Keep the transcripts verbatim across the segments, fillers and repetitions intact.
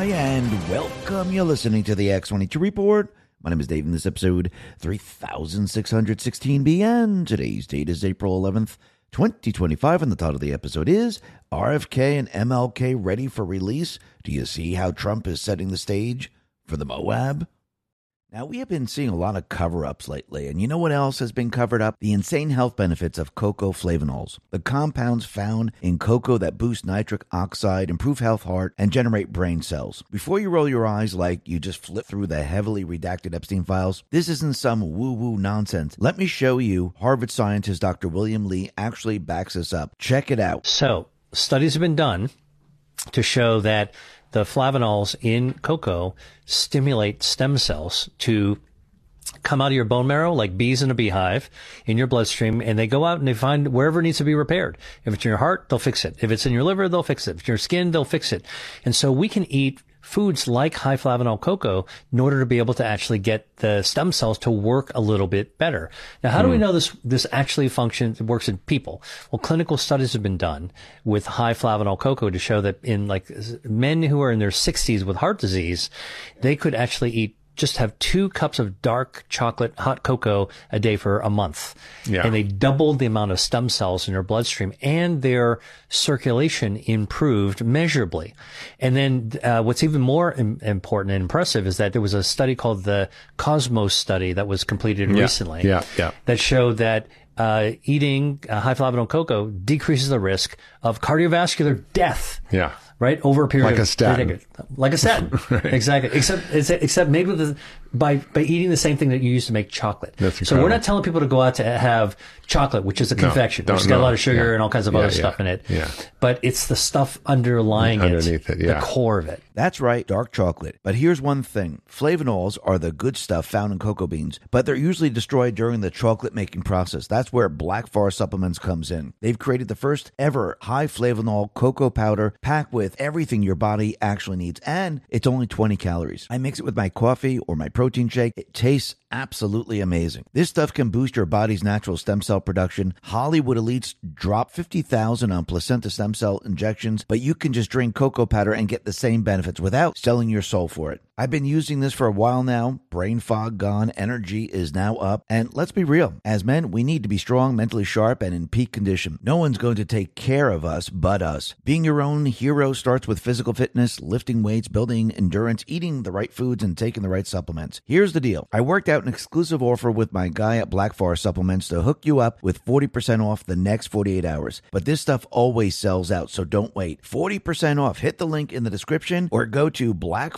Hi, and welcome. You're listening to the X twenty-two Report. My name is Dave, and this episode three thousand six hundred sixteen B, and today's date is April eleventh, twenty twenty-five, and the title of the episode is R F K and M L K Ready for Release? Do you see how Trump is setting the stage for the Moab? Now, we have been seeing a lot of cover-ups lately, and you know what else has been covered up? The insane health benefits of cocoa flavanols, the compounds found in cocoa that boost nitric oxide, improve health, heart, and generate brain cells. Before you roll your eyes like you just flip through the heavily redacted Epstein files, this isn't some woo-woo nonsense. Let me show you. Harvard scientist Doctor William Li actually backs this up. Check it out. So, studies have been done to show that the flavanols in cocoa stimulate stem cells to come out of your bone marrow like bees in a beehive in your bloodstream, and they go out and they find wherever it needs to be repaired. If it's in your heart, they'll fix it. If it's in your liver, they'll fix it. If it's in your skin, they'll fix it. And so we can eat foods like high flavanol cocoa in order to be able to actually get the stem cells to work a little bit better. Now, how mm. do we know this this actually functions, works in people? Well, clinical studies have been done with high flavanol cocoa to show that in like men who are in their sixties with heart disease, they could actually eat just have two cups of dark chocolate hot cocoa a day for a month. Yeah. And they doubled the amount of stem cells in their bloodstream, and their circulation improved measurably. And then uh, what's even more im- important and impressive is that there was a study called the Cosmos study that was completed yeah. recently yeah. Yeah. that showed that uh, eating uh, high flavanol cocoa decreases the risk of cardiovascular death. Yeah. Right? Over a period like of a statin. Like a statin. Right. Exactly. Except, except made with the, by, by eating the same thing that you use to make chocolate. That's so we're not telling people to go out to have chocolate, which is a confection, no, which has got no. a lot of sugar yeah. and all kinds of yeah, other yeah. stuff in it. Yeah. But it's the stuff underlying Underneath it, it yeah. the core of it. That's right, dark chocolate. But here's one thing. Flavanols are the good stuff found in cocoa beans, but they're usually destroyed during the chocolate making process. That's where Black Forest Supplements comes in. They've created the first ever high flavanol cocoa powder packed with everything your body actually needs, and it's only twenty calories. I mix it with my coffee or my protein shake. It tastes absolutely amazing. This stuff can boost your body's natural stem cell production. Hollywood elites drop fifty thousand on placenta stem cell injections, but you can just drink cocoa powder and get the same benefits without selling your soul for it. I've been using this for a while now. Brain fog gone, energy is now up, and let's be real. As men, we need to be strong, mentally sharp, and in peak condition. No one's going to take care of us but us. Being your own hero starts with physical fitness, lifting weights, building endurance, eating the right foods, and taking the right supplements. Here's the deal. I worked out an exclusive offer with my guy at Black Forest Supplements to hook you up with forty percent off the next forty-eight hours. But this stuff always sells out, so don't wait. forty percent off. Hit the link in the description or go to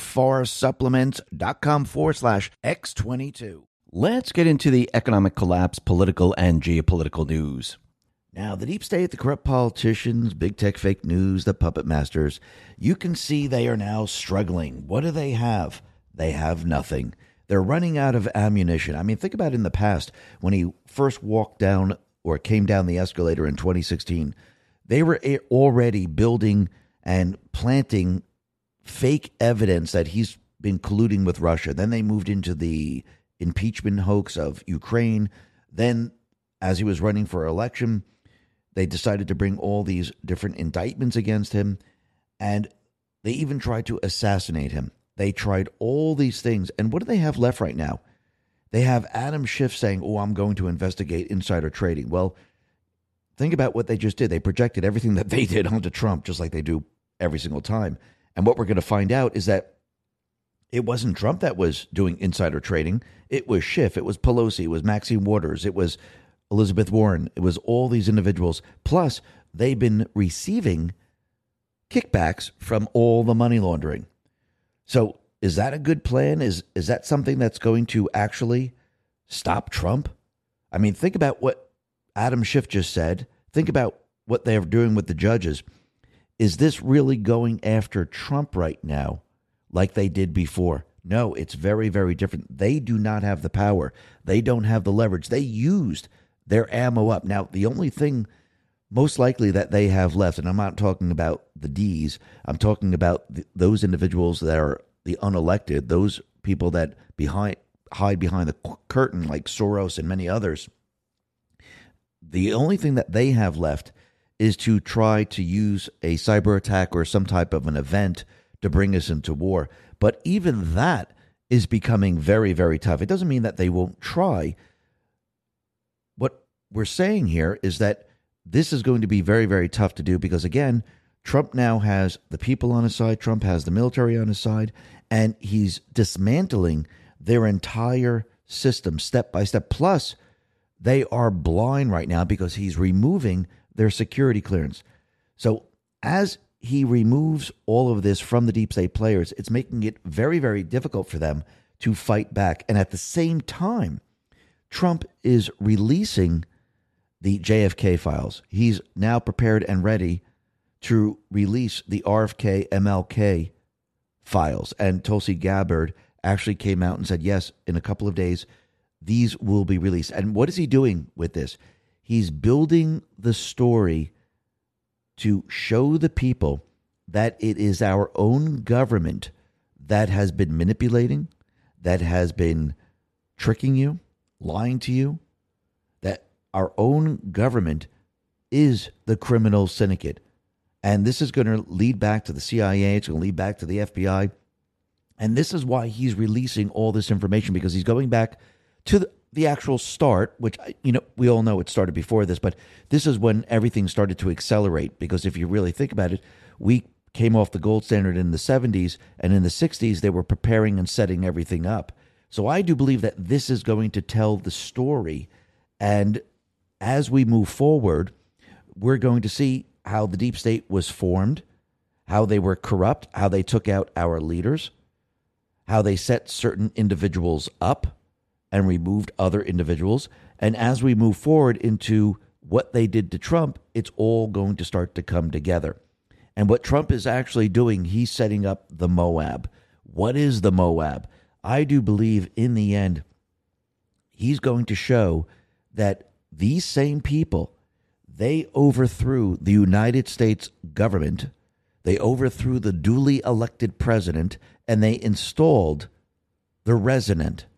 blackforestsupplements.com forward slash X22. Let's get into the economic collapse, political and geopolitical news. Now, the deep state, the corrupt politicians, big tech fake news, the puppet masters, you can see they are now struggling. What do they have? They have nothing. They're running out of ammunition. I mean, think about it in the past when he first walked down or came down the escalator in twenty sixteen. They were already building and planting fake evidence that he's been colluding with Russia. Then they moved into the impeachment hoax of Ukraine. Then, as he was running for election, they decided to bring all these different indictments against him, and they even tried to assassinate him. They tried all these things, and what do they have left right now? They have Adam Schiff saying, oh, I'm going to investigate insider trading. Well, think about what they just did. They projected everything that they did onto Trump, just like they do every single time. And what we're going to find out is that it wasn't Trump that was doing insider trading. It was Schiff. It was Pelosi. It was Maxine Waters. It was Elizabeth Warren. It was all these individuals. Plus, they've been receiving kickbacks from all the money laundering. So is that a good plan? Is is that something that's going to actually stop Trump? I mean, think about what Adam Schiff just said. Think about what they're doing with the judges. Is this really going after Trump right now like they did before? No, it's very, very different. They do not have the power. They don't have the leverage. They used their ammo up. Now, the only thing most likely that they have left, and I'm not talking about the D's, I'm talking about the, those individuals that are the unelected, those people that behind hide behind the curtain like Soros and many others. The only thing that they have left is to try to use a cyber attack or some type of an event to bring us into war. But even that is becoming very, very tough. It doesn't mean that they won't try. What we're saying here is that this is going to be very, very tough to do because, again, Trump now has the people on his side. Trump has the military on his side, and he's dismantling their entire system step by step. Plus, they are blind right now because he's removing their security clearance. So as he removes all of this from the deep state players, it's making it very, very difficult for them to fight back. And at the same time, Trump is releasing the J F K files. He's now prepared and ready to release the R F K M L K files. And Tulsi Gabbard actually came out and said, yes, in a couple of days, these will be released. And what is he doing with this? He's building the story to show the people that it is our own government that has been manipulating, that has been tricking you, lying to you, that our own government is the criminal syndicate. And this is going to lead back to the C I A. It's going to lead back to the F B I. And this is why he's releasing all this information, because he's going back to the, the actual start, which, you know, we all know it started before this, but this is when everything started to accelerate. Because if you really think about it, we came off the gold standard in the seventies, and in the sixties, they were preparing and setting everything up. So I do believe that this is going to tell the story. And as we move forward, we're going to see how the deep state was formed, how they were corrupt, how they took out our leaders, how they set certain individuals up and removed other individuals. And as we move forward into what they did to Trump, it's all going to start to come together. And what Trump is actually doing, he's setting up the Moab. What is the Moab? I do believe in the end, he's going to show that these same people, they overthrew the United States government, they overthrew the duly elected president, and they installed the resident.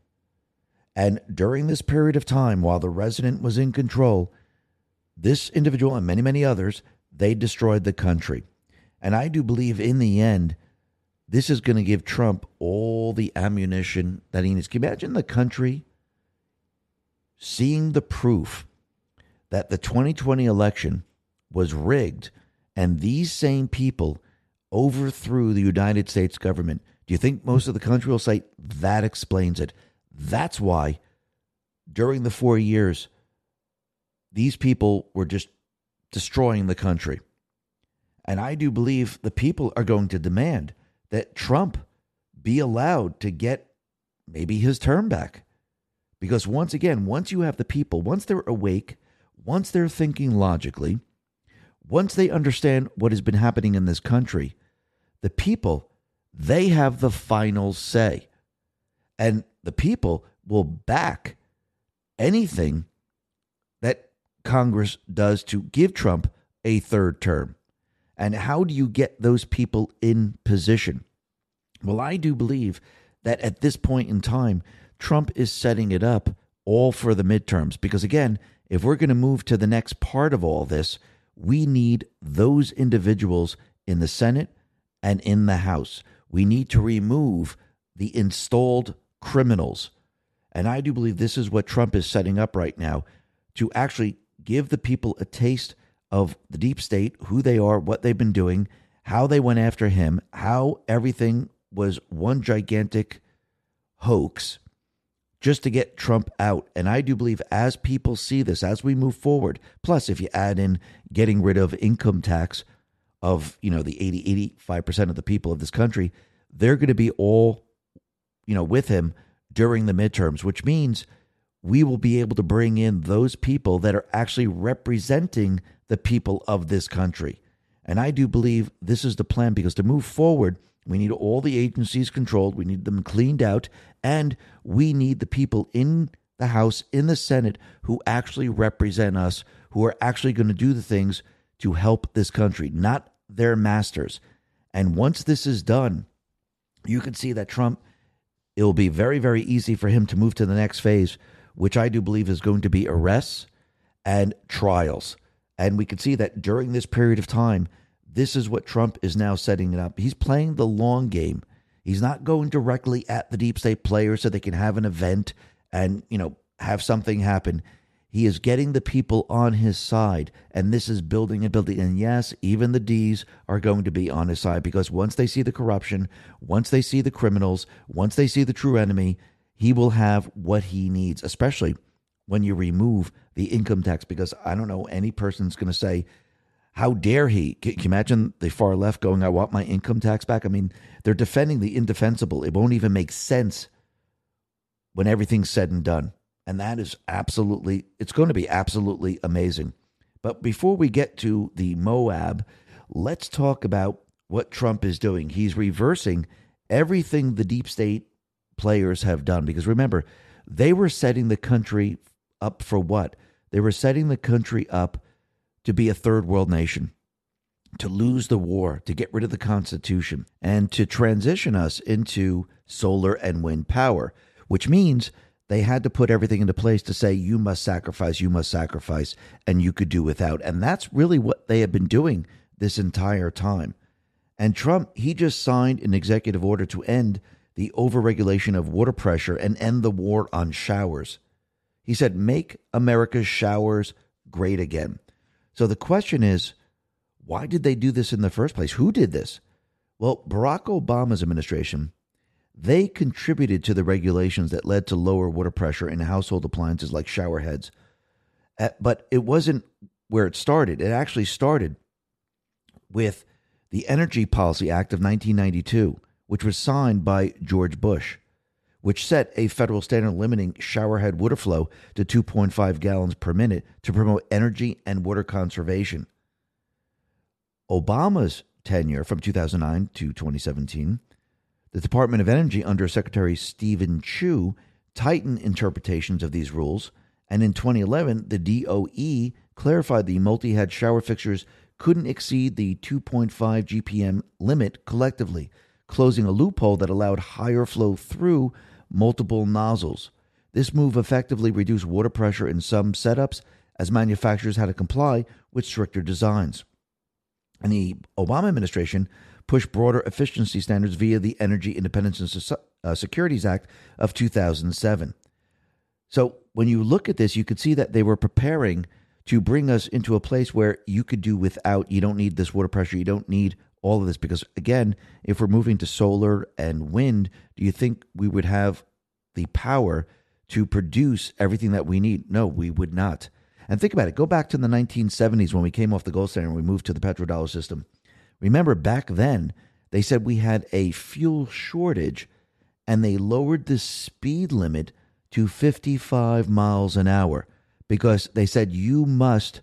And during this period of time, while the resident was in control, this individual and many, many others, they destroyed the country. And I do believe in the end, this is going to give Trump all the ammunition that he needs. Can you imagine the country seeing the proof that the twenty twenty election was rigged and these same people overthrew the United States government? Do you think most of the country will say that explains it? That's why during the four years, these people were just destroying the country. And I do believe the people are going to demand that Trump be allowed to get maybe his term back. Because once again, once you have the people, once they're awake, once they're thinking logically, once they understand what has been happening in this country, the people, they have the final say. And the people will back anything that Congress does to give Trump a third term. And how do you get those people in position? Well, I do believe that at this point in time, Trump is setting it up all for the midterms. Because again, if we're going to move to the next part of all this, we need those individuals in the Senate and in the House. We need to remove the installed criminals. And I do believe this is what Trump is setting up right now, to actually give the people a taste of the deep state, who they are, what they've been doing, how they went after him, how everything was one gigantic hoax just to get Trump out. And I do believe as people see this, as we move forward, plus if you add in getting rid of income tax of, you know, the eighty, eighty-five percent of the people of this country, they're going to be all, you know, with him during the midterms, which means we will be able to bring in those people that are actually representing the people of this country. And I do believe this is the plan, because to move forward, we need all the agencies controlled, we need them cleaned out, and we need the people in the House, in the Senate, who actually represent us, who are actually going to do the things to help this country, not their masters. And once this is done, you can see that Trump, it will be very, very easy for him to move to the next phase, which I do believe is going to be arrests and trials. And we can see that during this period of time, this is what Trump is now setting it up. He's playing the long game. He's not going directly at the deep state players so they can have an event and, you know, have something happen. He is getting the people on his side, and this is building and building. And yes, even the D's are going to be on his side, because once they see the corruption, once they see the criminals, once they see the true enemy, he will have what he needs, especially when you remove the income tax, because I don't know any person's going to say, how dare he? Can you imagine the far left going, I want my income tax back? I mean, they're defending the indefensible. It won't even make sense when everything's said and done. And that is absolutely, it's going to be absolutely amazing. But before we get to the Moab, let's talk about what Trump is doing. He's reversing everything the deep state players have done. Because remember, they were setting the country up for what? They were setting the country up to be a third world nation, to lose the war, to get rid of the Constitution, and to transition us into solar and wind power, which means they had to put everything into place to say, you must sacrifice, you must sacrifice, and you could do without. And that's really what they have been doing this entire time. And Trump, he just signed an executive order to end the overregulation of water pressure and end the war on showers. He said, make America's showers great again. So the question is, why did they do this in the first place? Who did this? Well, Barack Obama's administration, they contributed to the regulations that led to lower water pressure in household appliances like shower heads. Uh, but it wasn't where it started. It actually started with the Energy Policy Act of nineteen ninety-two, which was signed by George Bush, which set a federal standard limiting showerhead water flow to two point five gallons per minute to promote energy and water conservation. Obama's tenure from two thousand nine to twenty seventeen, the Department of Energy under Secretary Stephen Chu tightened interpretations of these rules, and in twenty eleven, the D O E clarified the multi-head shower fixtures couldn't exceed the two point five G P M limit collectively, closing a loophole that allowed higher flow through multiple nozzles. This move effectively reduced water pressure in some setups, as manufacturers had to comply with stricter designs. And the Obama administration pushed broader efficiency standards via the Energy Independence and Securities Act of two thousand seven. So when you look at this, you could see that they were preparing to bring us into a place where you could do without. You don't need this water pressure. You don't need all of this, because, again, if we're moving to solar and wind, do you think we would have the power to produce everything that we need? No, we would not. And think about it. Go back to the nineteen seventies when we came off the gold standard and we moved to the petrodollar system. Remember, back then, they said we had a fuel shortage, and they lowered the speed limit to fifty-five miles an hour because they said you must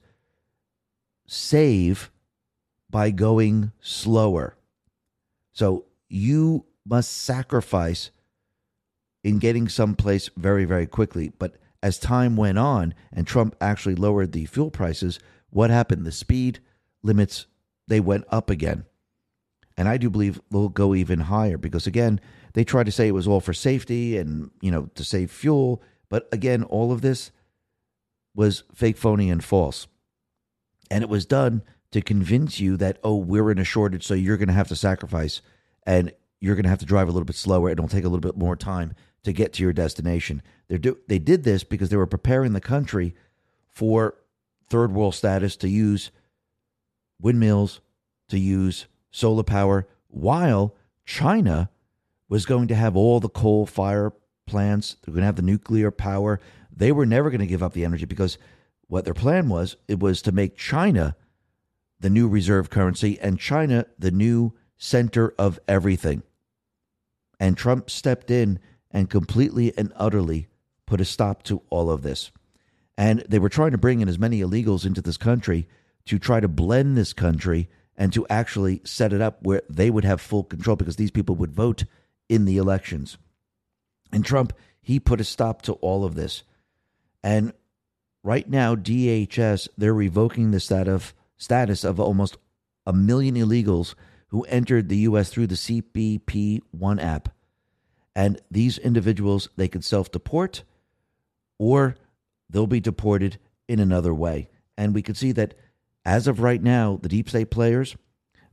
save by going slower. So you must sacrifice in getting someplace very, very quickly. But as time went on and Trump actually lowered the fuel prices, what happened? The speed limits, they went up again. And I do believe they'll go even higher because, again, they tried to say it was all for safety and, you know, to save fuel. But again, all of this was fake, phony, and false. And it was done to convince you that, oh, we're in a shortage, so you're going to have to sacrifice and you're going to have to drive a little bit slower. It'll take a little bit more time to get to your destination. They do, they did this because they were preparing the country for third world status, to use windmills, to use solar power, while China was going to have all the coal fire plants. They're going to have the nuclear power. They were never going to give up the energy because what their plan was, it was to make China the new reserve currency and China the new center of everything. And Trump stepped in and completely and utterly put a stop to all of this. And they were trying to bring in as many illegals into this country to try to blend this country and to actually set it up where they would have full control because these people would vote in the elections. And Trump, he put a stop to all of this. And right now, D H S, they're revoking the stat of, status of almost a million illegals who entered the U S through the C B P one app. And these individuals, they could self-deport or they'll be deported in another way. And we could see that as of right now, the deep state players,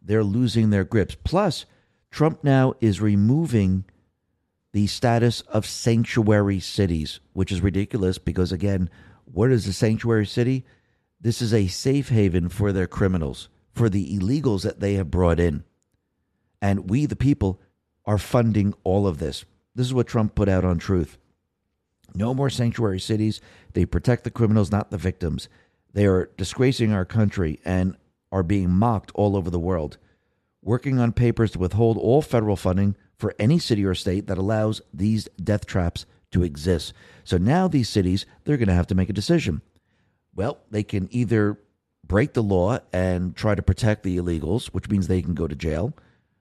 they're losing their grips. Plus, Trump now is removing the status of sanctuary cities, which is ridiculous because, again, what is a sanctuary city? This is a safe haven for their criminals, for the illegals that they have brought in. And we, the people, are funding all of this. This is what Trump put out on Truth. No more sanctuary cities. They protect the criminals, not the victims. They are disgracing our country and are being mocked all over the world. Working on papers to withhold all federal funding for any city or state that allows these death traps to exist. So now these cities, they're going to have to make a decision. Well, they can either break the law and try to protect the illegals, which means they can go to jail,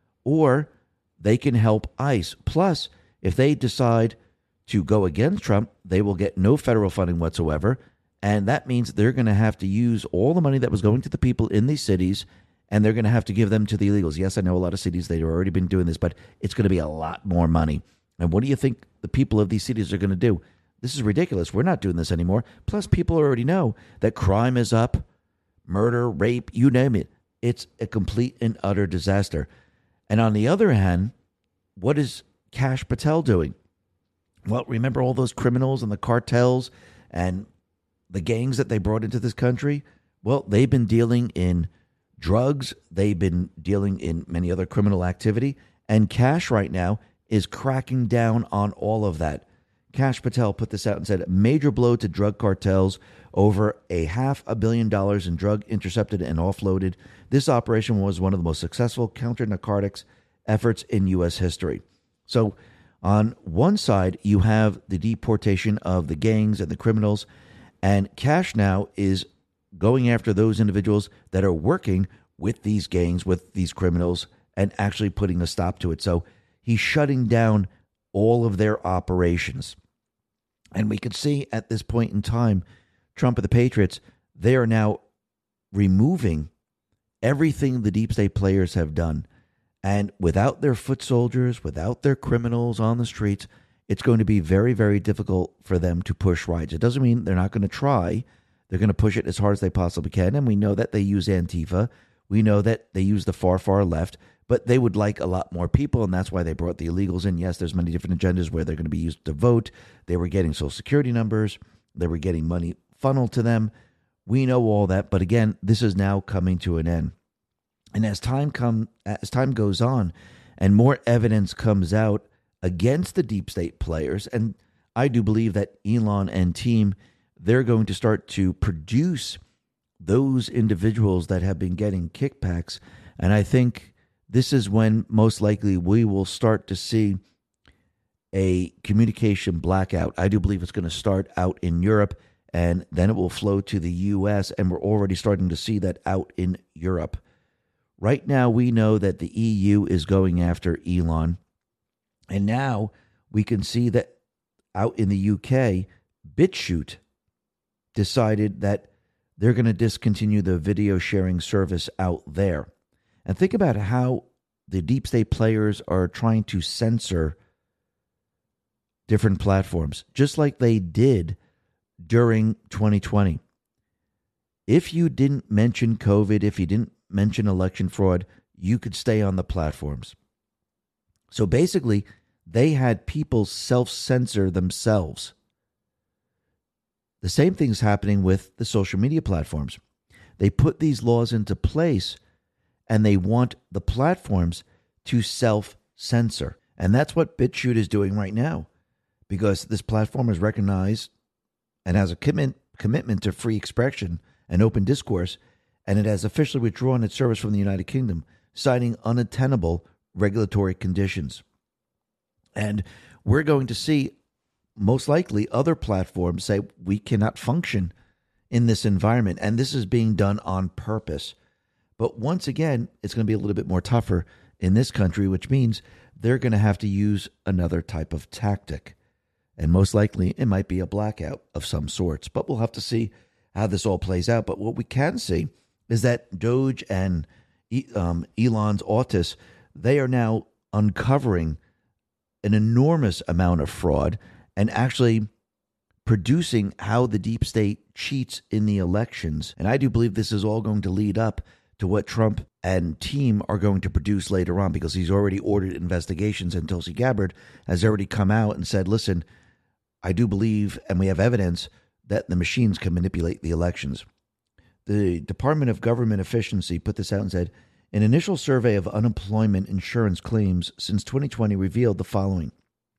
or they can help ICE. Plus, if they decide to go against Trump, they will get no federal funding whatsoever. And that means they're going to have to use all the money that was going to the people in these cities, and they're going to have to give them to the illegals. Yes, I know a lot of cities, they've already been doing this, but it's going to be a lot more money. And what do you think the people of these cities are going to do? This is ridiculous. We're not doing this anymore. Plus, people already know that crime is up, murder, rape, you name it. It's a complete and utter disaster. And on the other hand, what is Kash Patel doing? Well, remember all those criminals and the cartels and the gangs that they brought into this country? Well, they've been dealing in drugs. They've been dealing in many other criminal activity. And Kash right now is cracking down on all of that. Kash Patel put this out and said, major blow to drug cartels, over a half a billion dollars in drug intercepted and offloaded. This operation was one of the most successful counter-narcotics efforts in U S history. So on one side, you have the deportation of the gangs and the criminals, and Kash now is going after those individuals that are working with these gangs, with these criminals, and actually putting a stop to it. So he's shutting down all of their operations. And we can see at this point in time, Trump and the Patriots, they are now removing everything the deep state players have done. And without their foot soldiers, without their criminals on the streets, it's going to be very, very difficult for them to push rights. It doesn't mean they're not going to try. They're going to push it as hard as they possibly can. And we know that they use Antifa. We know that they use the far, far left. But they would like a lot more people, and that's why they brought the illegals in. Yes, there's many different agendas where they're going to be used to vote. They were getting Social Security numbers. They were getting money funneled to them. We know all that. But again, this is now coming to an end. And as time come, as time goes on and more evidence comes out against the deep state players, and I do believe that Elon and team, they're going to start to produce those individuals that have been getting kickbacks. And I think this is when most likely we will start to see a communication blackout. I do believe it's going to start out in Europe, and then it will flow to the U S, and we're already starting to see that out in Europe. Right now, we know that the E U is going after Elon. And now we can see that out in the U K, BitChute decided that they're going to discontinue the video sharing service out there. And think about how the deep state players are trying to censor different platforms, just like they did during twenty twenty. If you didn't mention COVID, if you didn't mention election fraud, you could stay on the platforms. So basically, they had people self-censor themselves. The same thing's happening with the social media platforms. They put these laws into place, and they want the platforms to self-censor. And that's what BitChute is doing right now, because this platform is recognized and has a commitment commitment to free expression and open discourse, and it has officially withdrawn its service from the United Kingdom, citing unattainable regulatory conditions. And we're going to see, most likely, other platforms say we cannot function in this environment, and this is being done on purpose. But once again, it's going to be a little bit more tougher in this country, which means they're going to have to use another type of tactic. And most likely, it might be a blackout of some sorts. But we'll have to see how this all plays out. But what we can see is that Doge and um, Elon's Autis, they are now uncovering an enormous amount of fraud and actually producing how the deep state cheats in the elections. And I do believe this is all going to lead up to what Trump and team are going to produce later on, because he's already ordered investigations, and Tulsi Gabbard has already come out and said, listen, I do believe, and we have evidence, that the machines can manipulate the elections. The Department of Government Efficiency put this out and said, an initial survey of unemployment insurance claims since twenty twenty revealed the following.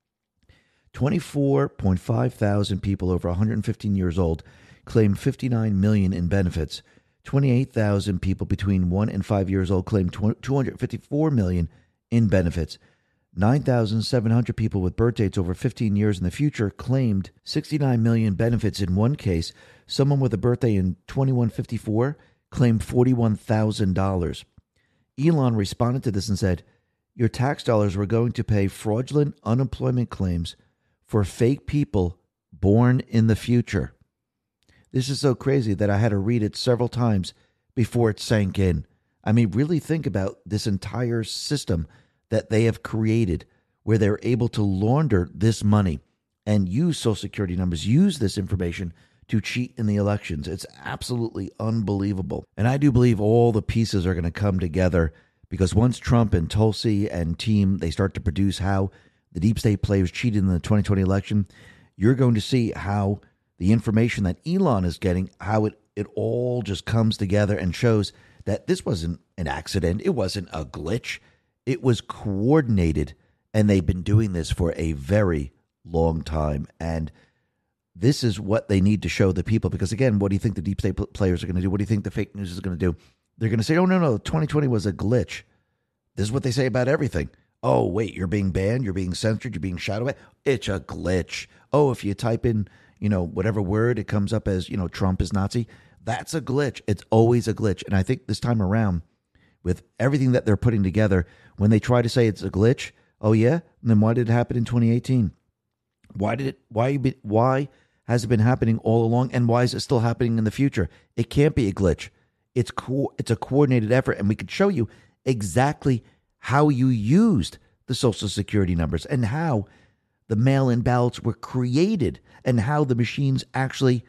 twenty-four point five thousand people over one hundred fifteen years old claimed fifty-nine million dollars in benefits. twenty-eight thousand people between one and five years old claimed two hundred fifty-four million dollars in benefits. nine thousand seven hundred people with birth dates over fifteen years in the future claimed sixty-nine million dollars benefits in one case. Someone with a birthday in twenty-one fifty-four claimed forty-one thousand dollars. Elon responded to this and said, your tax dollars were going to pay fraudulent unemployment claims for fake people born in the future. This is so crazy that I had to read it several times before it sank in. I mean, really think about this entire system that they have created where they're able to launder this money and use Social Security numbers, use this information to cheat in the elections. It's absolutely unbelievable. And I do believe all the pieces are going to come together, because once Trump and Tulsi and team, they start to produce how the deep state players cheated in the twenty twenty election, you're going to see how the information that Elon is getting, how it, it all just comes together and shows that this wasn't an accident. It wasn't a glitch. It was coordinated, and they've been doing this for a very long time. And this is what they need to show the people, because, again, what do you think the deep state players are going to do? What do you think the fake news is going to do? They're going to say, oh, no, no, twenty twenty was a glitch. This is what they say about everything. Oh, wait, you're being banned, you're being censored, you're being shouted at. It's a glitch. Oh, if you type in, you know, whatever word, it comes up as, you know, Trump is Nazi. That's a glitch. It's always a glitch. And I think this time around, with everything that they're putting together, when they try to say it's a glitch, oh, yeah, then why did it happen in twenty eighteen? Why did it, why, why has it been happening all along, and why is it still happening in the future? It can't be a glitch. It's co- it's a coordinated effort, and we could show you exactly how you used the Social Security numbers and how the mail-in ballots were created and how the machines actually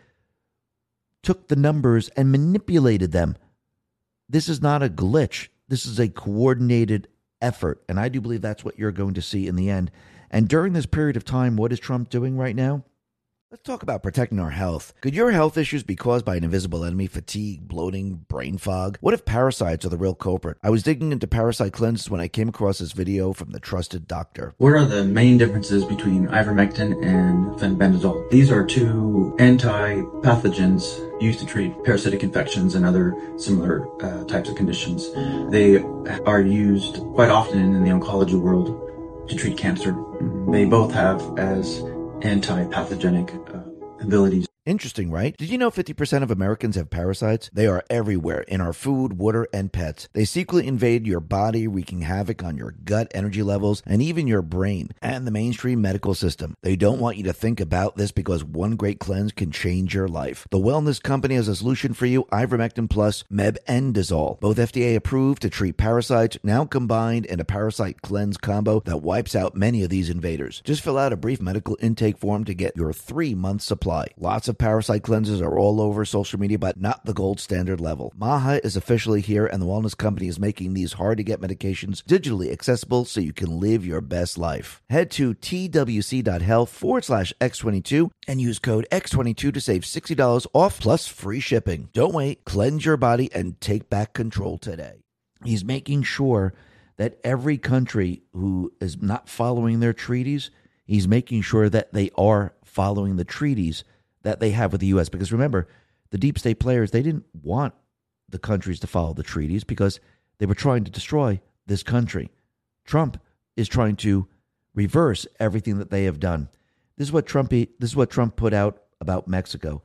took the numbers and manipulated them. This is not a glitch. This is a coordinated effort, and I do believe that's what you're going to see in the end. And during this period of time, what is Trump doing right now? Let's talk about protecting our health. Could your health issues be caused by an invisible enemy, fatigue, bloating, brain fog? What if parasites are the real culprit? I was digging into parasite cleanses when I came across this video from the trusted doctor. What are the main differences between ivermectin and fenbendazole? These are two anti-pathogens used to treat parasitic infections and other similar uh, types of conditions. They are used quite often in the oncology world to treat cancer. They both have as anti-pathogenic uh, abilities. Interesting, right? Did you know fifty percent of Americans have parasites? They are everywhere, in our food, water, and pets. They secretly invade your body, wreaking havoc on your gut, energy levels, and even your brain and the mainstream medical system. They don't want you to think about this, because one great cleanse can change your life. The Wellness Company has a solution for you, Ivermectin Plus Mebendazole. Both F D A approved to treat parasites, now combined in a parasite cleanse combo that wipes out many of these invaders. Just fill out a brief medical intake form to get your three-month supply. Lots of parasite cleanses are all over social media, but not the gold standard level. Maha is officially here, and the Wellness Company is making these hard-to-get medications digitally accessible so you can live your best life. Head to twc.health forward slash x22 and use code X twenty-two to save sixty dollars off plus free shipping. Don't wait. Cleanse your body and take back control today. He's making sure that every country who is not following their treaties, he's making sure that they are following the treaties that they have with the U S. Because remember, the deep state players, they didn't want the countries to follow the treaties because they were trying to destroy this country. Trump is trying to reverse everything that they have done. This is what Trump, this is what Trump put out about Mexico.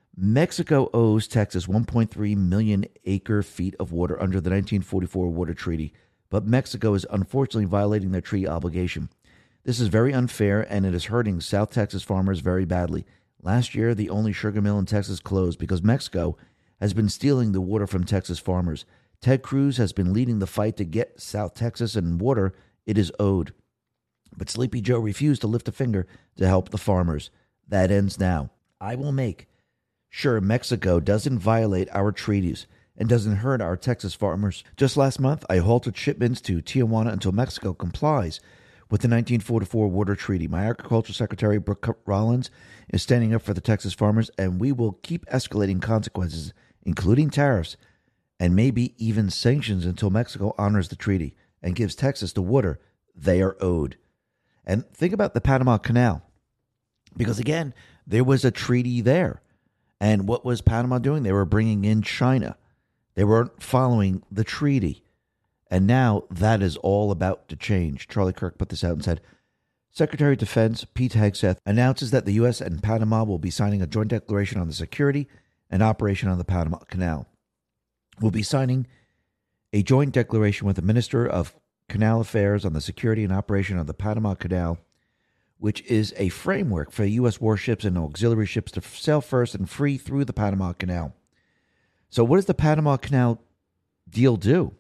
Mexico owes Texas one point three million acre feet of water under the nineteen forty-four water treaty, but Mexico is unfortunately violating their treaty obligation. This is very unfair, and it is hurting South Texas farmers very badly. Last year, the only sugar mill in Texas closed because Mexico has been stealing the water from Texas farmers. Ted Cruz has been leading the fight to get South Texas and water it is owed. But Sleepy Joe refused to lift a finger to help the farmers. That ends now. I will make sure Mexico doesn't violate our treaties, and doesn't hurt our Texas farmers. Just last month, I halted shipments to Tijuana until Mexico complies with the nineteen forty-four Water Treaty. My Agriculture Secretary, Brooke Rollins, is standing up for the Texas farmers, and we will keep escalating consequences, including tariffs, and maybe even sanctions until Mexico honors the treaty and gives Texas the water they are owed. And think about the Panama Canal, because again, there was a treaty there. And what was Panama doing? They were bringing in China. They weren't following the treaty. And now that is all about to change. Charlie Kirk put this out and said, Secretary of Defense Pete Hegseth announces that the U S and Panama will be signing a joint declaration on the security and operation on the Panama Canal. We'll be signing a joint declaration with the Minister of Canal Affairs on the security and operation of the Panama Canal, which is a framework for U S warships and auxiliary ships to sail first and free through the Panama Canal. So what does the Panama Canal deal do?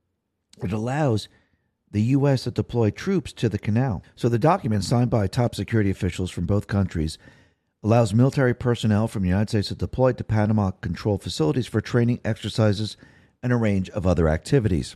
It allows the U S to deploy troops to the canal. So the document, signed by top security officials from both countries, allows military personnel from the United States to deploy to Panama-controlled facilities for training, exercises, and a range of other activities.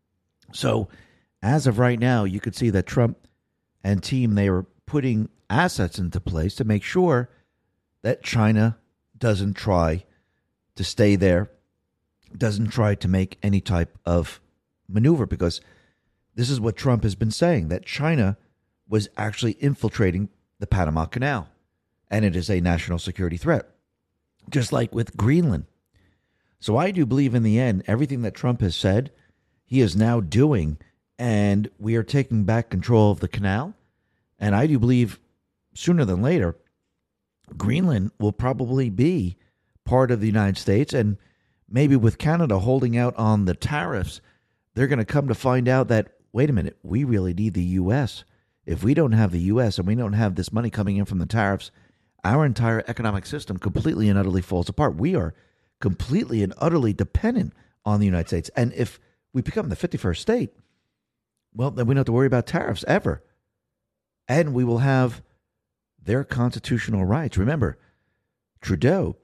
So as of right now, you could see that Trump and team, they are putting assets into place to make sure that China doesn't try to stay there, doesn't try to make any type of maneuver, because this is what Trump has been saying, that China was actually infiltrating the Panama Canal, and it is a national security threat, just like with Greenland. So I do believe in the end, everything that Trump has said, he is now doing, and we are taking back control of the canal. And I do believe sooner than later, Greenland will probably be part of the United States. And maybe with Canada holding out on the tariffs, they're going to come to find out that, wait a minute, we really need the U S. If we don't have the U S and we don't have this money coming in from the tariffs, our entire economic system completely and utterly falls apart. We are completely and utterly dependent on the United States. And if we become the fifty-first state, well, then we don't have to worry about tariffs ever. And we will have their constitutional rights. Remember, Trudeau,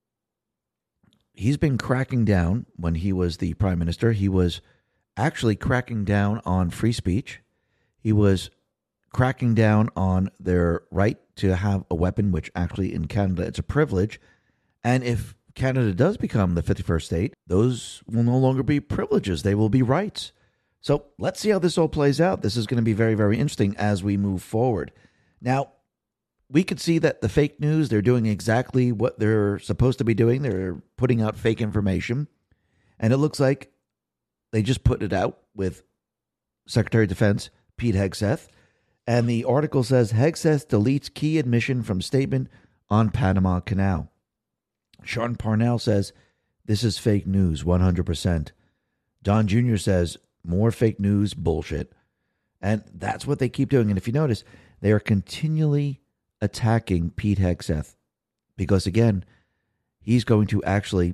he's been cracking down when he was the prime minister. He was actually cracking down on free speech. He was cracking down on their right to have a weapon, which actually in Canada, it's a privilege. And if Canada does become the fifty-first state, those will no longer be privileges. They will be rights. So let's see how this all plays out. This is going to be very, very interesting as we move forward. Now, we could see that the fake news, they're doing exactly what they're supposed to be doing. They're putting out fake information. And it looks like they just put it out with Secretary of Defense Pete Hegseth. And the article says, Hegseth deletes key admission from statement on Panama Canal. Sean Parnell says, this is fake news, one hundred percent. Don Junior says, more fake news, bullshit. And that's what they keep doing. And if you notice, they are continually attacking Pete Hegseth because, again, he's going to actually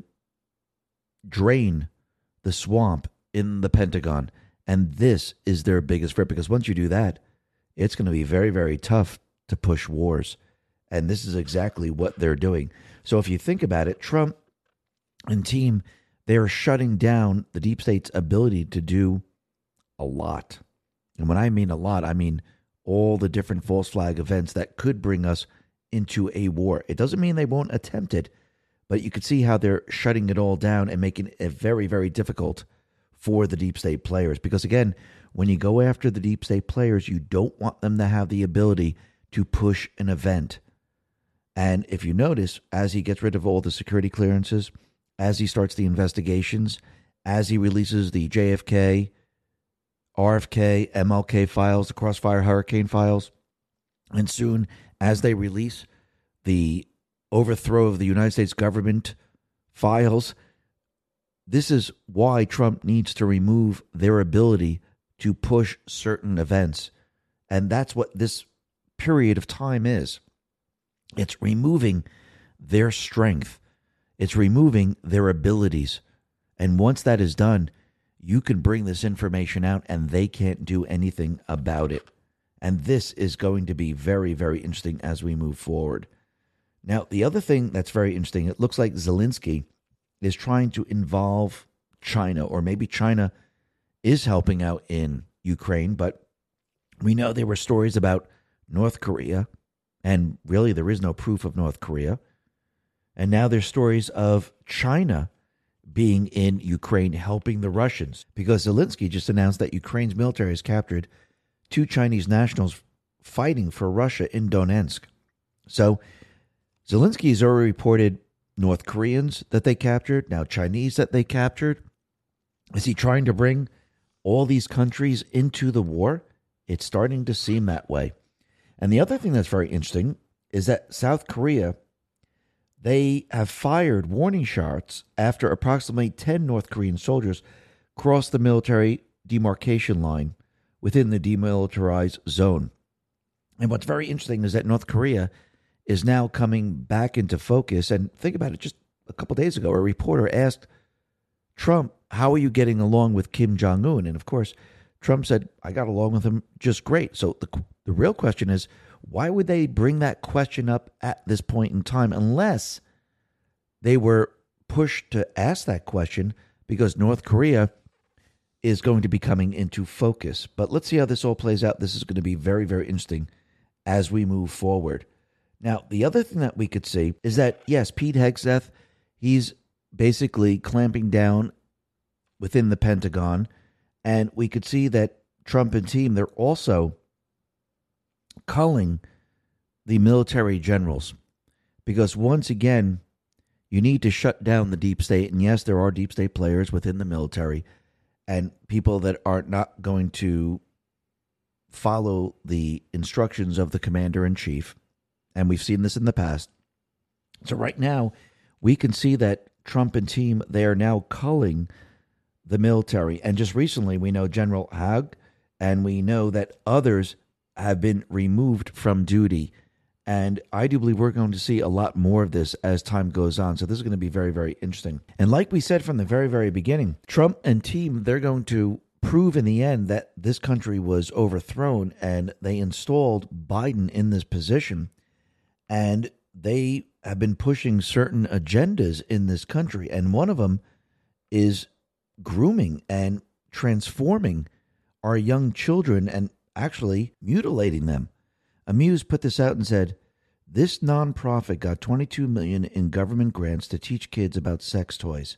drain the swamp in the Pentagon. And this is their biggest threat, because once you do that, it's going to be very, very tough to push wars. And this is exactly what they're doing. So if you think about it, Trump and team, they're shutting down the deep state's ability to do a lot. And when I mean a lot, I mean all the different false flag events that could bring us into a war. It doesn't mean they won't attempt it, but you can see how they're shutting it all down and making it very, very difficult for the deep state players. Because again, when you go after the deep state players, you don't want them to have the ability to push an event. And if you notice, as he gets rid of all the security clearances, as he starts the investigations, as he releases the J F K, R F K, M L K files, the Crossfire Hurricane files, and soon as they release the overthrow of the United States government files, this is why Trump needs to remove their ability to push certain events. And that's what this period of time is. It's removing their strength. It's removing their abilities. And once that is done, you can bring this information out and they can't do anything about it. And this is going to be very, very interesting as we move forward. Now, the other thing that's very interesting, it looks like Zelensky is trying to involve China, or maybe China is helping out in Ukraine, but we know there were stories about North Korea, and really there is no proof of North Korea. And now there's stories of China being in Ukraine helping the Russians, because Zelensky just announced that Ukraine's military has captured two Chinese nationals fighting for Russia in Donetsk. So Zelensky has already reported North Koreans that they captured, now Chinese that they captured. Is he trying to bring all these countries into the war? It's starting to seem that way. And the other thing that's very interesting is that South Korea, they have fired warning shots after approximately ten North Korean soldiers crossed the military demarcation line within the demilitarized zone. And what's very interesting is that North Korea is now coming back into focus. And think about it, just a couple days ago, a reporter asked Trump, how are you getting along with Kim Jong-un? And of course, Trump said, I got along with him just great. So the, the real question is, why would they bring that question up at this point in time unless they were pushed to ask that question because North Korea is going to be coming into focus? But let's see how this all plays out. This is going to be very, very interesting as we move forward. Now, the other thing that we could see is that, yes, Pete Hegseth, he's basically clamping down within the Pentagon. And we could see that Trump and team, they're also culling the military generals. Because once again, you need to shut down the deep state. And yes, there are deep state players within the military and people that are not going to follow the instructions of the commander-in-chief. And we've seen this in the past. So right now, we can see that Trump and team, they are now culling the military. And just recently, we know General Haig, and we know that others have been removed from duty. And I do believe we're going to see a lot more of this as time goes on. So this is going to be very, very interesting. And like we said from the very, very beginning, Trump and team, they're going to prove in the end that this country was overthrown, and they installed Biden in this position. And they have been pushing certain agendas in this country. And one of them is grooming and transforming our young children and actually mutilating them. Amuse put this out and said, this nonprofit got twenty-two million dollars in government grants to teach kids about sex toys.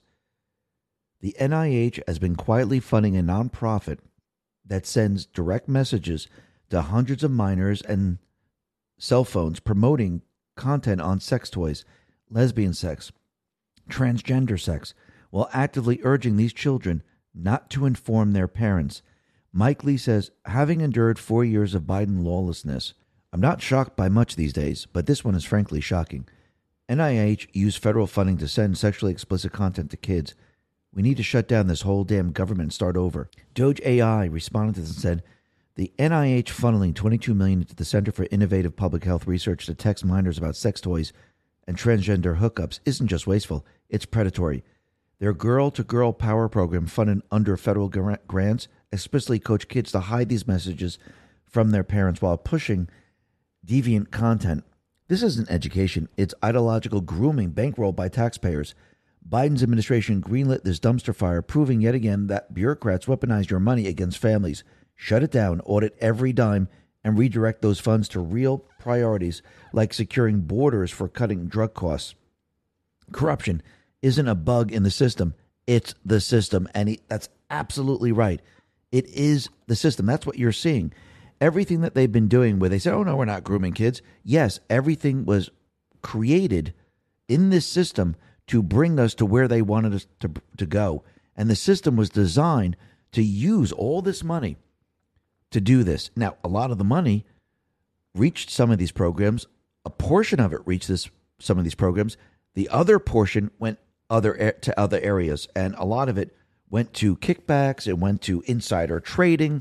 The N I H has been quietly funding a nonprofit that sends direct messages to hundreds of minors and cell phones promoting content on sex toys, lesbian sex, transgender sex, while actively urging these children not to inform their parents. Mike Lee says, having endured four years of Biden lawlessness, I'm not shocked by much these days, but this one is frankly shocking. N I H used federal funding to send sexually explicit content to kids. We need to shut down this whole damn government and start over. Doge A I responded to this and said, the N I H funneling twenty-two million dollars into the Center for Innovative Public Health Research to text minors about sex toys and transgender hookups isn't just wasteful, it's predatory. Their girl-to-girl power program funded under federal grants explicitly coach kids to hide these messages from their parents while pushing deviant content. This isn't education, it's ideological grooming bankrolled by taxpayers. Biden's administration greenlit this dumpster fire, proving yet again that bureaucrats weaponize your money against families. Shut it down, audit every dime, and redirect those funds to real priorities like securing borders for cutting drug costs. Corruption isn't a bug in the system, it's the system. And he, that's absolutely right. It is the system. That's what you're seeing. Everything that they've been doing where they say, oh, no, we're not grooming kids. Yes, everything was created in this system to bring us to where they wanted us to, to go. And the system was designed to use all this money to do this. Now, a lot of the money reached some of these programs. A portion of it reached this, some of these programs. The other portion went other to other areas, and a lot of it went to kickbacks. It went to insider trading.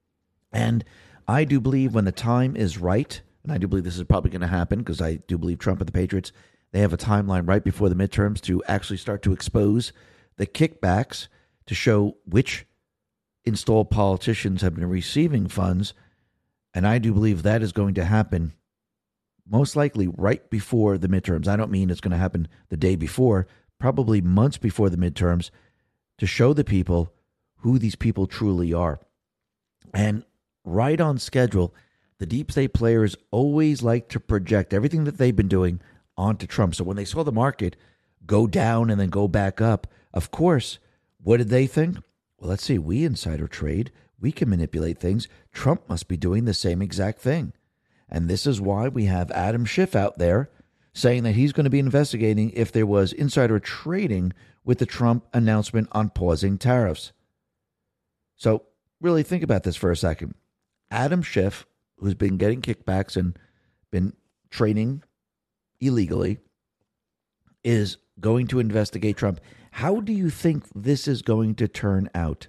And I do believe when the time is right, and I do believe this is probably going to happen because I do believe Trump and the Patriots, they have a timeline right before the midterms to actually start to expose the kickbacks to show which installed politicians have been receiving funds. And I do believe that is going to happen most likely right before the midterms. I don't mean it's going to happen the day before, probably months before the midterms, to show the people who these people truly are. And right on schedule, the deep state players always like to project everything that they've been doing onto Trump. So when they saw the market go down and then go back up, of course, what did they think? Well, let's see, we insider trade, we can manipulate things. Trump must be doing the same exact thing. And this is why we have Adam Schiff out there saying that he's going to be investigating if there was insider trading with the Trump announcement on pausing tariffs. So really think about this for a second. Adam Schiff, who's been getting kickbacks and been trading illegally, is going to investigate Trump. How do you think this is going to turn out?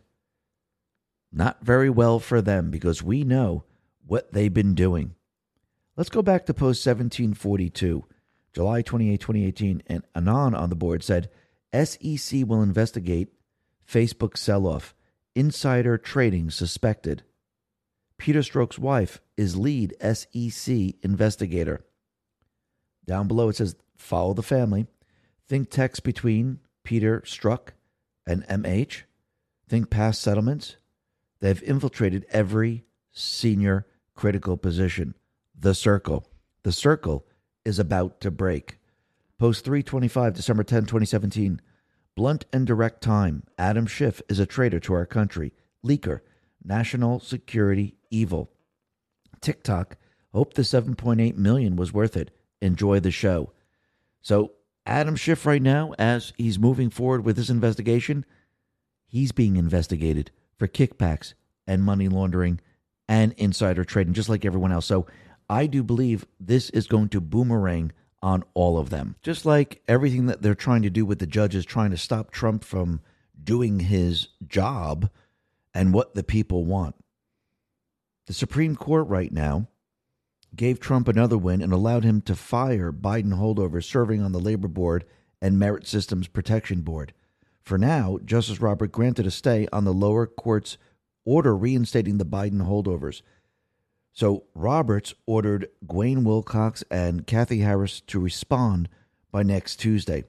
Not very well for them, because we know what they've been doing. Let's go back to post seventeen forty-two, July twenty-eighth, twenty eighteen, and Anon on the board said, S E C will investigate Facebook sell-off. Insider trading suspected. Peter Strzok's wife is lead S E C investigator. Down below it says, follow the family. Think text between Peter Strzok and M H. Think past settlements. They've infiltrated every senior critical position. The circle. The circle is about to break. Post three twenty-five, December tenth, twenty seventeen. Blunt and direct time. Adam Schiff is a traitor to our country. Leaker. National security evil. TikTok. Hope the seven point eight million was worth it. Enjoy the show. So Adam Schiff right now, as he's moving forward with this investigation, he's being investigated for kickbacks and money laundering and insider trading, just like everyone else. So I do believe this is going to boomerang on all of them. Just like everything that they're trying to do with the judges, trying to stop Trump from doing his job and what the people want. The Supreme Court right now gave Trump another win and allowed him to fire Biden holdovers serving on the Labor Board and Merit Systems Protection Board. For now, Justice Robert granted a stay on the lower court's order reinstating the Biden holdovers. So Roberts ordered Gwen Wilcox and Kathy Harris to respond by next Tuesday.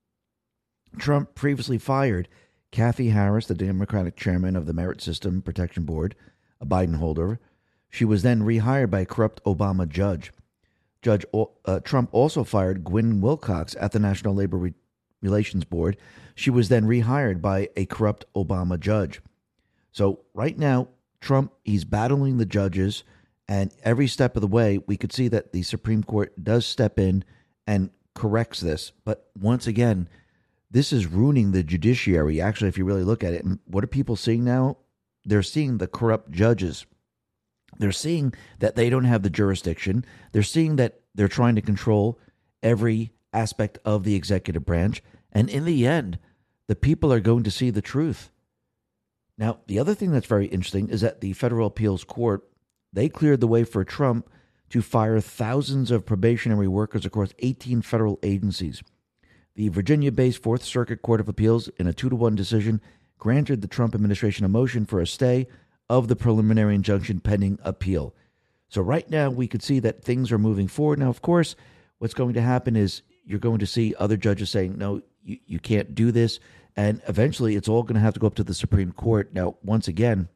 Trump previously fired Kathy Harris, the Democratic chairman of the Merit System Protection Board, a Biden holdover. She was then rehired by a corrupt Obama judge. Judge uh, Trump also fired Gwen Wilcox at the National Labor Re- Relations Board. She was then rehired by a corrupt Obama judge. So right now, Trump, he's battling the judges. And every step of the way, we could see that the Supreme Court does step in and corrects this. But once again, this is ruining the judiciary. Actually, if you really look at it, and what are people seeing now? They're seeing the corrupt judges. They're seeing that they don't have the jurisdiction. They're seeing that they're trying to control every aspect of the executive branch. And in the end, the people are going to see the truth. Now, the other thing that's very interesting is that the Federal Appeals Court, they cleared the way for Trump to fire thousands of probationary workers across eighteen federal agencies. The Virginia-based Fourth Circuit Court of Appeals, in a two to one decision, granted the Trump administration a motion for a stay of the preliminary injunction pending appeal. So right now, we could see that things are moving forward. Now, of course, what's going to happen is you're going to see other judges saying, no, you, you can't do this. And eventually, it's all going to have to go up to the Supreme Court. Now, once again,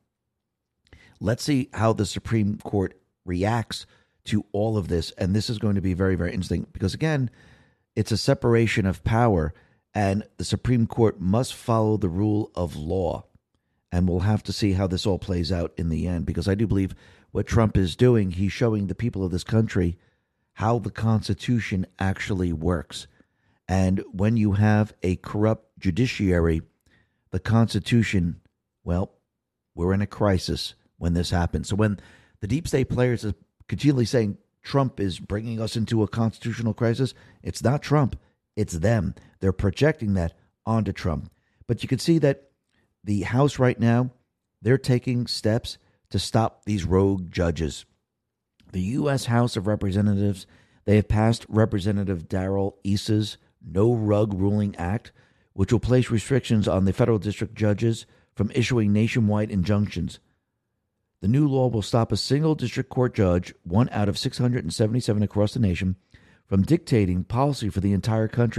let's see how the Supreme Court reacts to all of this. And this is going to be very, very interesting because, again, it's a separation of power, and the Supreme Court must follow the rule of law. And we'll have to see how this all plays out in the end, because I do believe what Trump is doing, he's showing the people of this country how the Constitution actually works. And when you have a corrupt judiciary, the Constitution, well, we're in a crisis when this happens. So when the deep state players are continually saying Trump is bringing us into a constitutional crisis, it's not Trump, it's them. They're projecting that onto Trump. But you can see that the House right now, they're taking steps to stop these rogue judges. The U S House of Representatives, they have passed Representative Darrell Issa's No Rug Ruling Act, which will place restrictions on the federal district judges from issuing nationwide injunctions. The new law will stop a single district court judge, one out of six hundred seventy-seven across the nation, from dictating policy for the entire country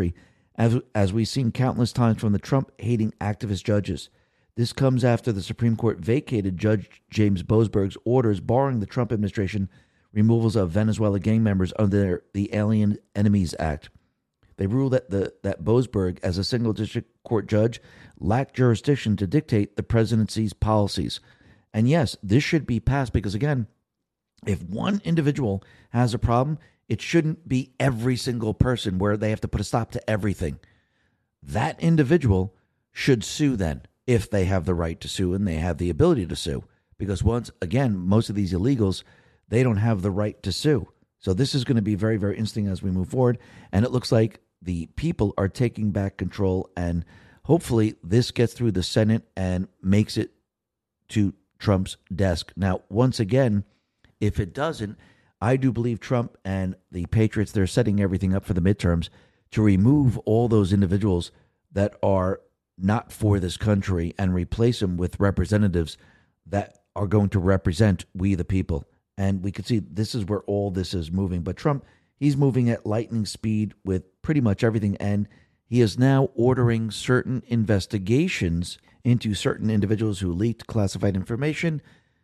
as, as we've seen countless times from the Trump-hating activist judges. This comes after the Supreme Court vacated Judge James Boasberg's orders barring the Trump administration removals of Venezuela gang members under the Alien Enemies Act. They ruled that the that Boasberg, as a single district court judge, lacked jurisdiction to dictate the presidency's policies. And yes, this should be passed because, again, if one individual has a problem, it shouldn't be every single person where they have to put a stop to everything. That individual should sue then, if they have the right to sue and they have the ability to sue. Because once again, most of these illegals, they don't have the right to sue. So this is going to be very, very interesting as we move forward. And it looks like the people are taking back control, and hopefully this gets through the Senate and makes it to Trump's desk. Now, once again, if it doesn't, I do believe Trump and the Patriots, they're setting everything up for the midterms to remove all those individuals that are not for this country and replace them with representatives that are going to represent we the people. And we can see this is where all this is moving. But Trump, he's moving at lightning speed with pretty much everything. And he is now ordering certain investigations into certain individuals who leaked classified information.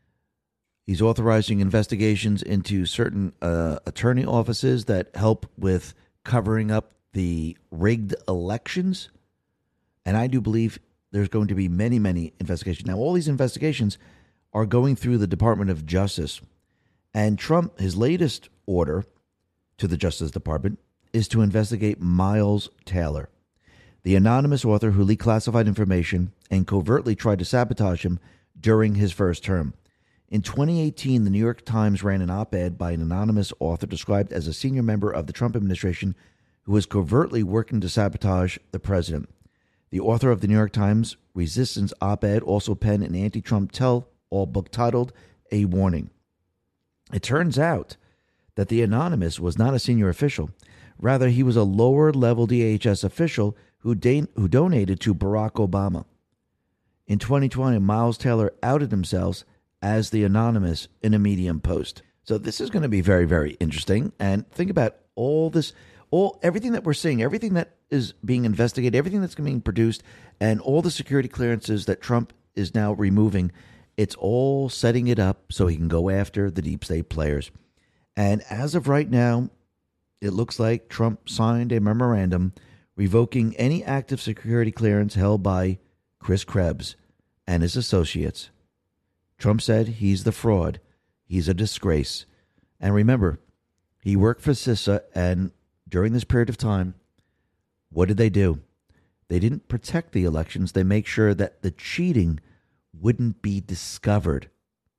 He's authorizing investigations into certain uh, attorney offices that help with covering up the rigged elections. And I do believe there's going to be many, many investigations. Now, all these investigations are going through the Department of Justice. And Trump, his latest order to the Justice Department is to investigate Miles Taylor, the anonymous author who leaked classified information and covertly tried to sabotage him during his first term. In twenty eighteen, the New York Times ran an op-ed by an anonymous author described as a senior member of the Trump administration who was covertly working to sabotage the president. The author of the New York Times Resistance op-ed also penned an anti-Trump tell-all book titled A Warning. It turns out that the anonymous was not a senior official. Rather, he was a lower-level D H S official who, da- who donated to Barack Obama. In twenty twenty, Miles Taylor outed himself as the anonymous in a Medium post. So this is going to be very, very interesting. And think about all this, all everything that we're seeing, everything that is being investigated, everything that's being produced, and all the security clearances that Trump is now removing. It's all setting it up so he can go after the deep state players. And as of right now, it looks like Trump signed a memorandum revoking any active security clearance held by Chris Krebs and his associates. Trump said he's the fraud. He's a disgrace. And remember, he worked for CISA, and during this period of time, what did they do? They didn't protect the elections. They make sure that the cheating wouldn't be discovered.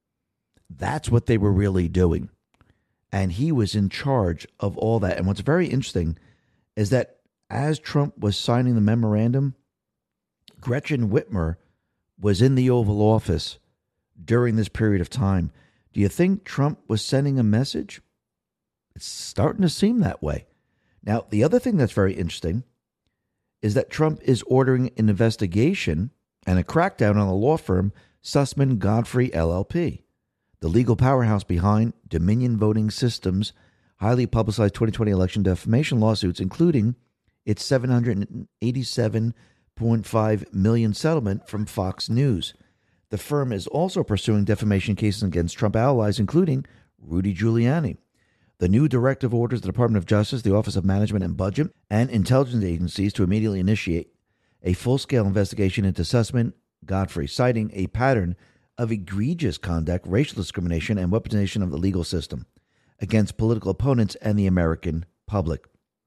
That's what they were really doing. And he was in charge of all that. And what's very interesting is that as Trump was signing the memorandum, Gretchen Whitmer was in the Oval Office during this period of time. Do you think Trump was sending a message? It's starting to seem that way. Now, the other thing that's very interesting is that Trump is ordering an investigation and a crackdown on the law firm Sussman Godfrey L L P, the legal powerhouse behind Dominion Voting Systems' highly publicized twenty twenty election defamation lawsuits, including its seven hundred eighty-seven point five million dollars settlement from Fox News. The firm is also pursuing defamation cases against Trump allies, including Rudy Giuliani. The new directive orders the Department of Justice, the Office of Management and Budget, and intelligence agencies to immediately initiate a full-scale investigation into Sussman Godfrey, citing a pattern of egregious conduct, racial discrimination, and weaponization of the legal system against political opponents and the American public.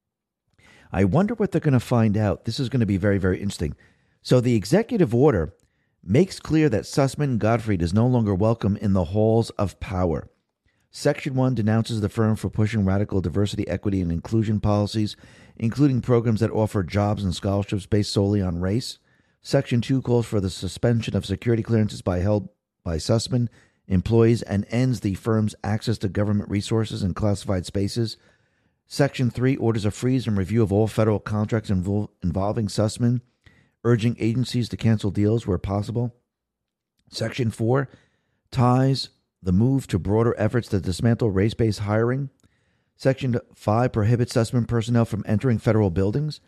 I wonder what they're going to find out. This is going to be very, very interesting. So the executive order makes clear that Sussman Godfrey is no longer welcome in the halls of power. Section one denounces the firm for pushing radical diversity, equity, and inclusion policies, including programs that offer jobs and scholarships based solely on race. Section two calls for the suspension of security clearances by held by Sussman employees and ends the firm's access to government resources and classified spaces. Section three orders a freeze and review of all federal contracts invol- involving Sussman, urging agencies to cancel deals where possible. Section four ties the move to broader efforts to dismantle race-based hiring. Section five prohibits Sussman personnel from entering federal buildings.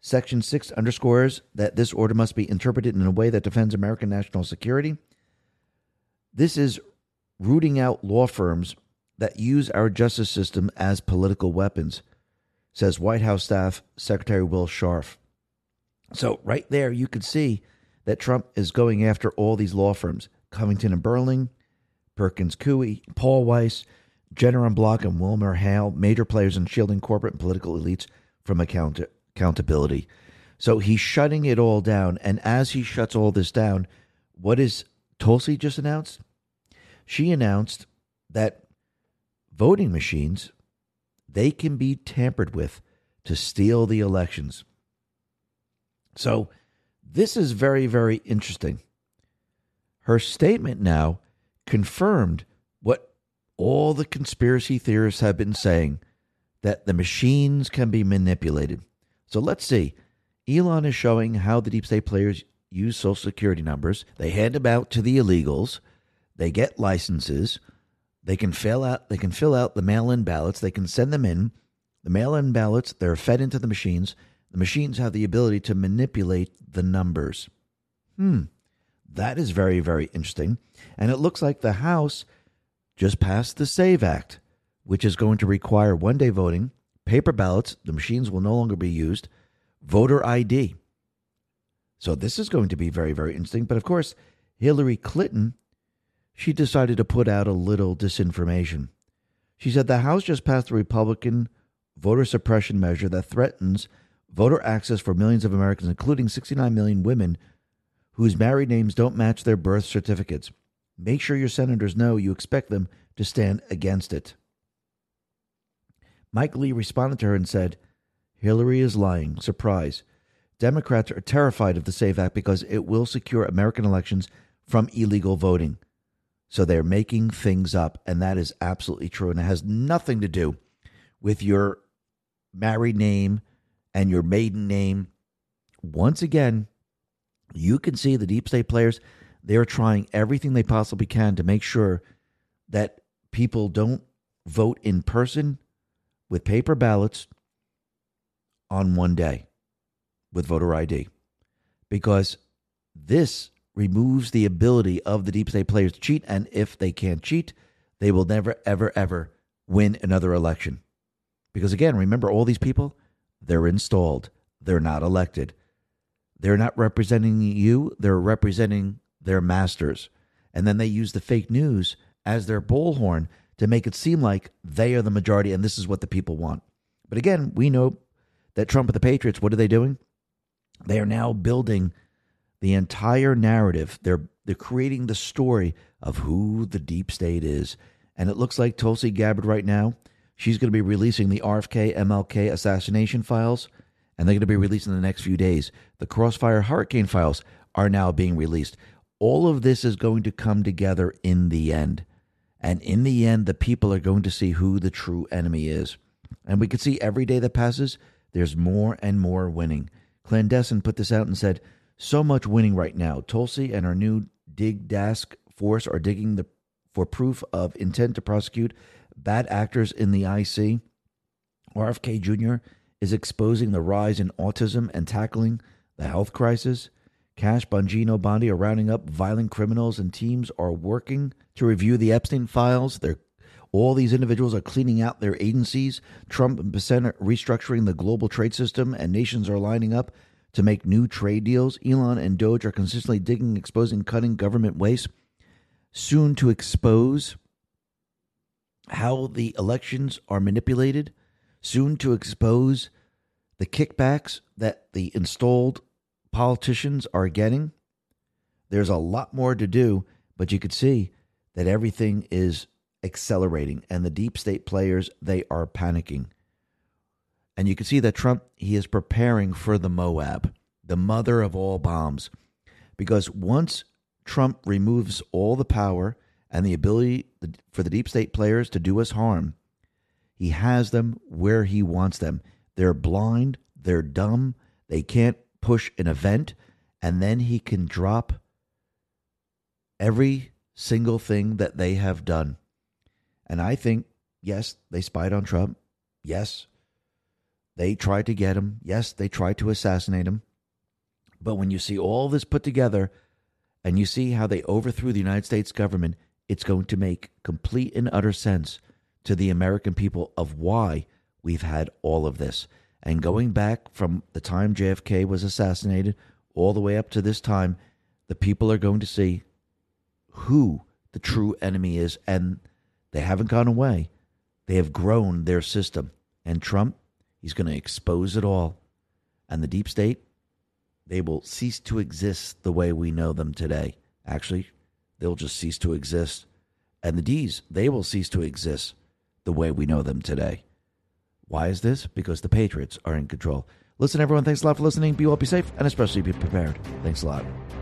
Section six underscores that this order must be interpreted in a way that defends American national security. This is rooting out law firms that use our justice system as political weapons, says White House Staff Secretary Will Scharf. So right there, you can see that Trump is going after all these law firms, Covington and Burling, Perkins Coie, Paul Weiss, Jenner and Block, and Wilmer Hale, major players in shielding corporate and political elites from account- accountability. So he's shutting it all down. And as he shuts all this down, what is Tulsi just announced? She announced that voting machines, they can be tampered with to steal the elections. So this is very, very interesting. Her statement now confirmed what all the conspiracy theorists have been saying, that the machines can be manipulated. So let's see. Elon is showing how the deep state players use Social Security numbers. They hand them out to the illegals. They get licenses. They can fill out, they can fill out the mail-in ballots. They can send them in. The mail-in ballots, they're fed into the machines. The machines have the ability to manipulate the numbers. Hmm. That is very, very interesting. And it looks like the House just passed the SAVE Act, which is going to require one-day voting, paper ballots, the machines will no longer be used, voter I D. So this is going to be very, very interesting. But of course, Hillary Clinton, she decided to put out a little disinformation. She said the House just passed a Republican voter suppression measure that threatens voter access for millions of Americans, including sixty-nine million women whose married names don't match their birth certificates. Make sure your senators know you expect them to stand against it. Mike Lee responded to her and said, Hillary is lying. Surprise. Democrats are terrified of the SAVE Act because it will secure American elections from illegal voting. So they're making things up, and that is absolutely true. And it has nothing to do with your married name and your maiden name. Once again, you can see the deep state players, they're trying everything they possibly can to make sure that people don't vote in person with paper ballots on one day with voter I D. Because this removes the ability of the deep state players to cheat. And if they can't cheat, they will never, ever, ever win another election. Because again, remember, all these people, they're installed. They're not elected. They're not representing you. They're representing their masters. And then they use the fake news as their bullhorn to make it seem like they are the majority and this is what the people want. But again, we know that Trump and the Patriots, what are they doing? They are now building the entire narrative. They're they're creating the story of who the deep state is. And it looks like Tulsi Gabbard right now, she's going to be releasing the R F K M L K assassination files, and they're going to be released in the next few days. The Crossfire Hurricane files are now being released. All of this is going to come together in the end. And in the end, the people are going to see who the true enemy is. And we can see every day that passes, there's more and more winning. Clandestine put this out and said, so much winning right now. Tulsi and her new Dig Dask force are digging the, for proof of intent to prosecute bad actors in the I C. R F K Junior is exposing the rise in autism and tackling the health crisis. Cash, Bongino, Bondi are rounding up violent criminals, and teams are working to review the Epstein files. They're, all these individuals are cleaning out their agencies. Trump and Bessent are restructuring the global trade system, and nations are lining up to make new trade deals. Elon and Doge are consistently digging, exposing, cutting government waste, soon to expose how the elections are manipulated, soon to expose the kickbacks that the installed politicians are getting. There's a lot more to do, but you could see that everything is accelerating, and the deep state players, they are panicking. And you can see that Trump, he is preparing for the Moab, the mother of all bombs, because once Trump removes all the power and the ability for the deep state players to do us harm, he has them where he wants them. They're blind, they're dumb, they can't push an event, and then he can drop every single thing that they have done. And I think, yes, they spied on Trump. Yes, They tried to get him. Yes, they tried to assassinate him. But when you see all this put together and you see how they overthrew the United States government, it's going to make complete and utter sense to the American people of why we've had all of this. And going back from the time J F K was assassinated all the way up to this time, the people are going to see who the true enemy is, and they haven't gone away. They have grown their system. And Trump, he's going to expose it all. And the deep state, they will cease to exist the way we know them today. Actually, they'll just cease to exist. And the D's, they will cease to exist the way we know them today. Why is this? Because the Patriots are in control. Listen, everyone, thanks a lot for listening. Be well, be safe, and especially be prepared. Thanks a lot.